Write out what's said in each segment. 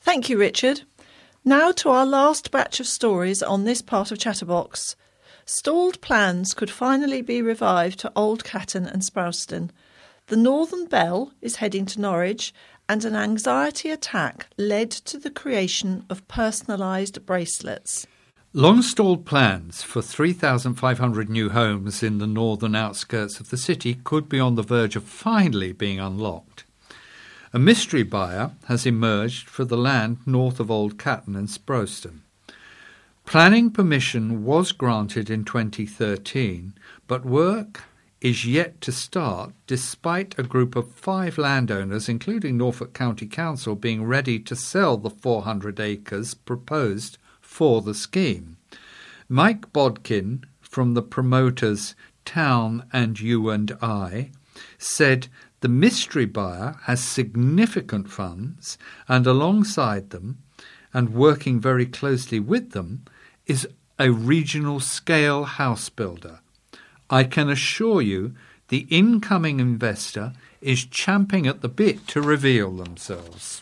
Thank you, Richard. Now to our last batch of stories on this part of Chatterbox. Stalled plans could finally be revived to Old Catton and Sprowston. The Northern Bell is heading to Norwich, and an anxiety attack led to the creation of personalised bracelets. Long-stalled plans for 3,500 new homes in the northern outskirts of the city could be on the verge of finally being unlocked. A mystery buyer has emerged for the land north of Old Catton and Sprowston. Planning permission was granted in 2013, but work is yet to start despite a group of 5 landowners, including Norfolk County Council, being ready to sell the 400 acres proposed for the scheme. Mike Bodkin from the promoters Town and U&I said the mystery buyer has significant funds, and alongside them, and working very closely with them, is a regional scale house builder. I can assure you the incoming investor is champing at the bit to reveal themselves.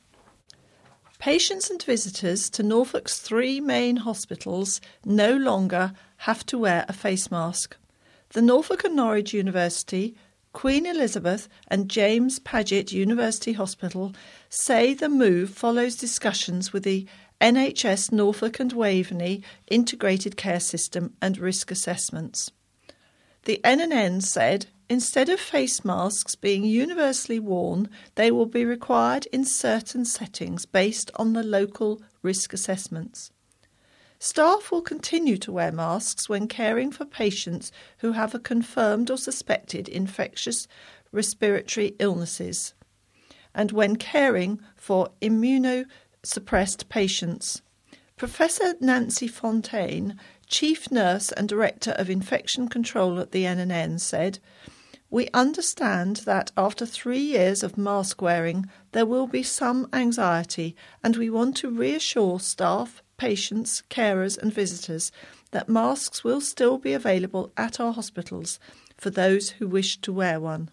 Patients and visitors to Norfolk's 3 main hospitals no longer have to wear a face mask. The Norfolk and Norwich University, Queen Elizabeth and James Paget University Hospital say the move follows discussions with the NHS Norfolk and Waveney Integrated Care System and risk assessments. The NNN said instead of face masks being universally worn, they will be required in certain settings based on the local risk assessments. Staff will continue to wear masks when caring for patients who have a confirmed or suspected infectious respiratory illnesses, and when caring for immunosuppressed patients. Professor Nancy Fontaine, Chief Nurse and Director of Infection Control at the NNN, said, "We understand that after 3 years of mask wearing, there will be some anxiety, and we want to reassure staff, patients, carers and visitors that masks will still be available at our hospitals for those who wish to wear one."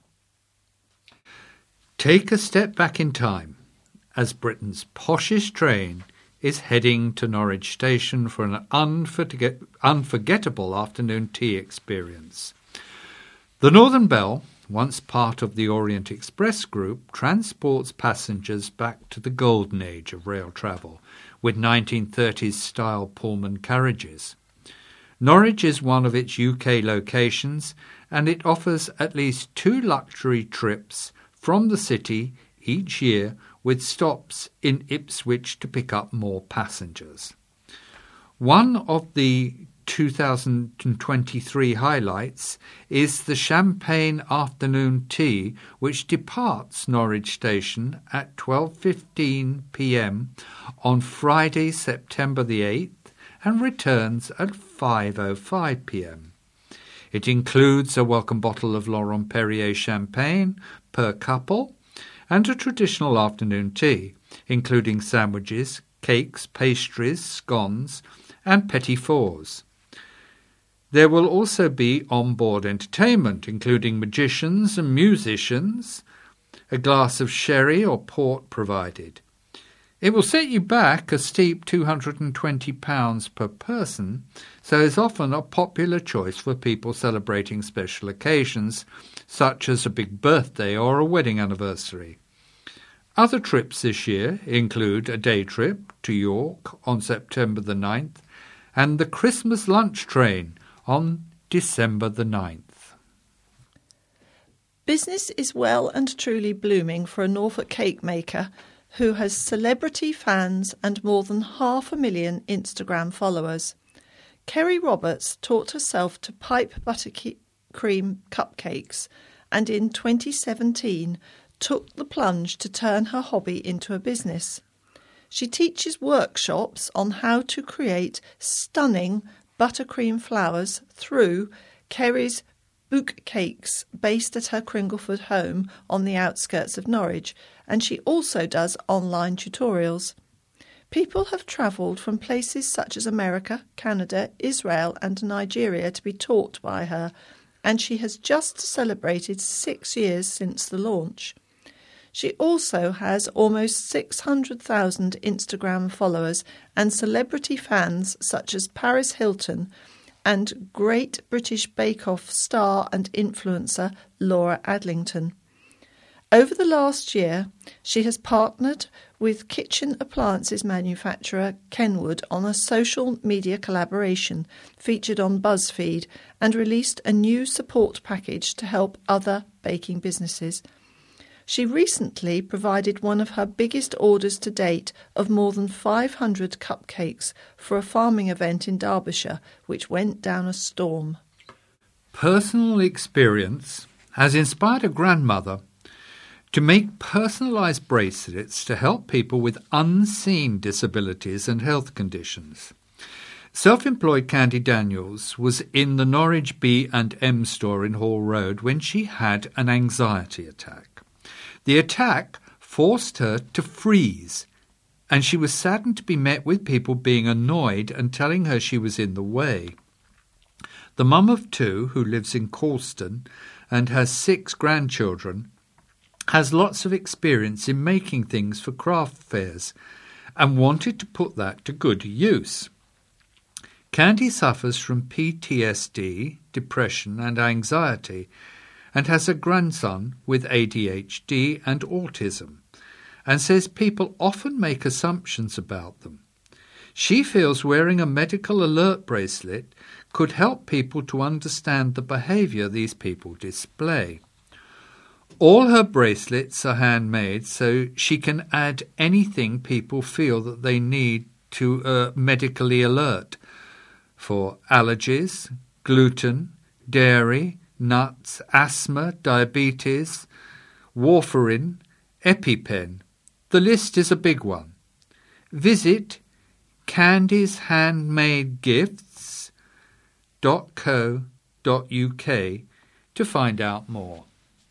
Take a step back in time as Britain's poshest train is heading to Norwich Station for an unforgettable afternoon tea experience. The Northern Bell, once part of the Orient Express group, transports passengers back to the golden age of rail travel, with 1930s-style Pullman carriages. Norwich is one of its UK locations, and it offers at least 2 luxury trips from the city each year, with stops in Ipswich to pick up more passengers. One of the 2023 highlights is the Champagne Afternoon Tea, which departs Norwich Station at 12:15 p.m. on Friday, September the 8th, and returns at 5:05 p.m. It includes a welcome bottle of Laurent Perrier champagne per couple and a traditional afternoon tea, including sandwiches, cakes, pastries, scones and petit fours. There will also be on-board entertainment, including magicians and musicians, a glass of sherry or port provided. It will set you back a steep £220 per person, so is often a popular choice for people celebrating special occasions, such as a big birthday or a wedding anniversary. Other trips this year include a day trip to York on September the 9th and the Christmas lunch train on December the 9th. Business is well and truly blooming for a Norfolk cake maker who has celebrity fans and more than 500,000 Instagram followers. Kerry Roberts taught herself to pipe buttercream cupcakes and in 2017 took the plunge to turn her hobby into a business. She teaches workshops on how to create stunning buttercream flowers through Kerry's Book Cakes, based at her Cringleford home on the outskirts of Norwich, and she also does online tutorials. People have travelled from places such as America, Canada, Israel and Nigeria to be taught by her, and she has just celebrated 6 years since the launch. She also has almost 600,000 Instagram followers and celebrity fans such as Paris Hilton and Great British Bake Off star and influencer Laura Adlington. Over the last year, she has partnered with kitchen appliances manufacturer Kenwood on a social media collaboration featured on BuzzFeed and released a new support package to help other baking businesses. She recently provided one of her biggest orders to date of more than 500 cupcakes for a farming event in Derbyshire, which went down a storm. Personal experience has inspired a grandmother to make personalised bracelets to help people with unseen disabilities and health conditions. Self-employed Candy Daniels was in the Norwich B&M store in Hall Road when she had an anxiety attack. The attack forced her to freeze, and she was saddened to be met with people being annoyed and telling her she was in the way. The mum of 2, who lives in Colston and has 6 grandchildren, has lots of experience in making things for craft fairs and wanted to put that to good use. Candy suffers from PTSD, depression and anxiety, and has a grandson with ADHD and autism, and says people often make assumptions about them. She feels wearing a medical alert bracelet could help people to understand the behaviour these people display. All her bracelets are handmade, so she can add anything people feel that they need to medically alert for allergies, gluten, dairy, nuts, asthma, diabetes, warfarin, EpiPen. The list is a big one. Visit candieshandmadegifts.co.uk to find out more.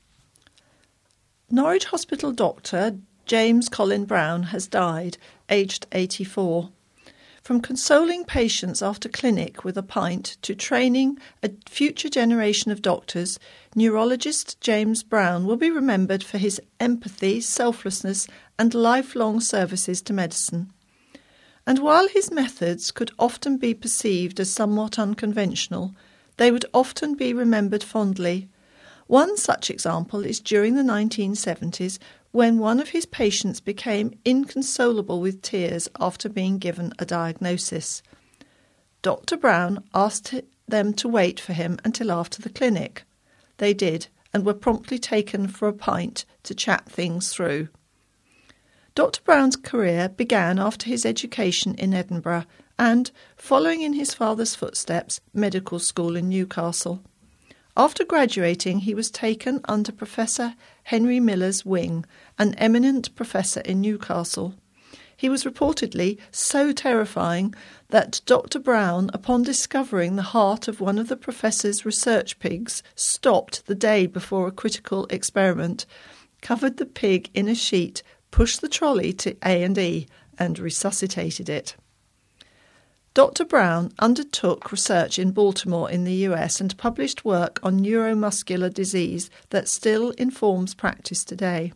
Norwich Hospital doctor James Colin Brown has died, aged 84. From consoling patients after clinic with a pint to training a future generation of doctors, neurologist James Brown will be remembered for his empathy, selflessness and lifelong services to medicine. And while his methods could often be perceived as somewhat unconventional, they would often be remembered fondly. One such example is during the 1970s when one of his patients became inconsolable with tears after being given a diagnosis. Dr. Brown asked them to wait for him until after the clinic. They did, and were promptly taken for a pint to chat things through. Dr. Brown's career began after his education in Edinburgh and, following in his father's footsteps, medical school in Newcastle. After graduating, he was taken under Professor Henry Miller's wing, an eminent professor in Newcastle. He was reportedly so terrifying that Dr. Brown, upon discovering the heart of one of the professor's research pigs, stopped the day before a critical experiment, covered the pig in a sheet, pushed the trolley to A&E and resuscitated it. Dr. Brown undertook research in Baltimore in the US and published work on neuromuscular disease that still informs practice today.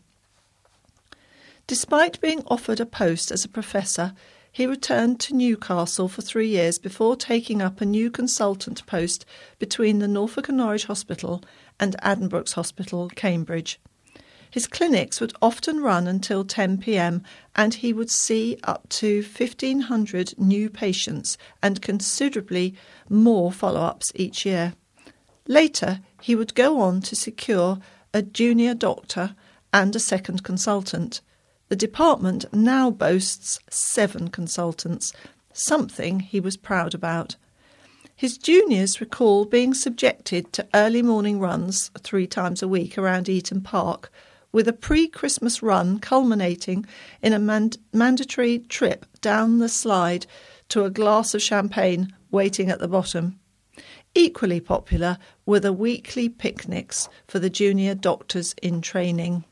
Despite being offered a post as a professor, he returned to Newcastle for 3 years before taking up a new consultant post between the Norfolk and Norwich Hospital and Addenbrooke's Hospital, Cambridge. His clinics would often run until 10 p.m. and he would see up to 1,500 new patients and considerably more follow-ups each year. Later, he would go on to secure a junior doctor and a second consultant. The department now boasts 7 consultants, something he was proud about. His juniors recall being subjected to early morning runs 3 times a week around Eaton Park, with a pre-Christmas run culminating in a mandatory trip down the slide to a glass of champagne waiting at the bottom. Equally popular were the weekly picnics for the junior doctors in training.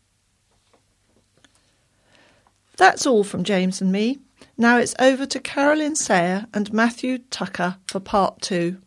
That's all from James and me. Now it's over to Carolyn Sayer and Matthew Tucker for part 2.